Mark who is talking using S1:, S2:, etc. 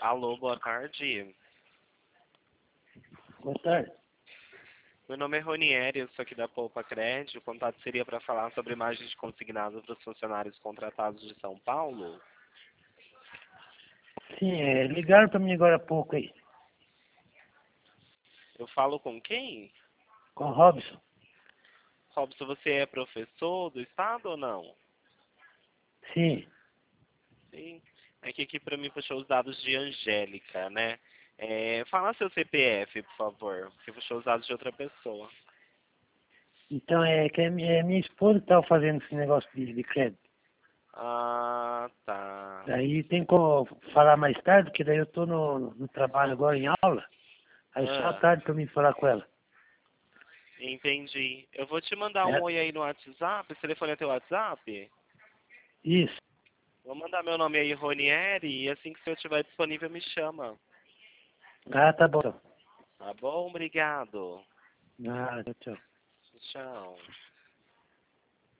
S1: Alô, boa tarde.
S2: Boa tarde.
S1: Meu nome é Ronieri, eu sou aqui da Poupa Crédito. O contato seria para falar sobre imagens consignadas para os funcionários contratados de São Paulo.
S2: Sim, ligaram para mim agora há pouco aí,
S1: Eu falo com quem?
S2: com o Robson.
S1: Robson, você é professor do estado ou não?
S2: Sim,
S1: Sim. É que aqui para mim puxou os dados de Angélica, né? Fala seu CPF, por favor, porque puxou os dados de outra pessoa.
S2: então é que é minha esposa que estava fazendo esse negócio de crédito.
S1: Ah, tá.
S2: Daí tem como falar mais tarde, porque daí eu estou no trabalho agora em aula. Aí só à
S1: Ah,
S2: tarde para mim falar com ela.
S1: entendi. Eu vou te mandar um
S2: É,
S1: oi aí no WhatsApp. Esse telefone é teu WhatsApp?
S2: isso.
S1: Vou mandar meu nome aí, Ronieri, e assim que o senhor estiver disponível, me chama.
S2: Ah, tá bom.
S1: Tá bom? Obrigado.
S2: Ah, tchau.
S1: Tchau.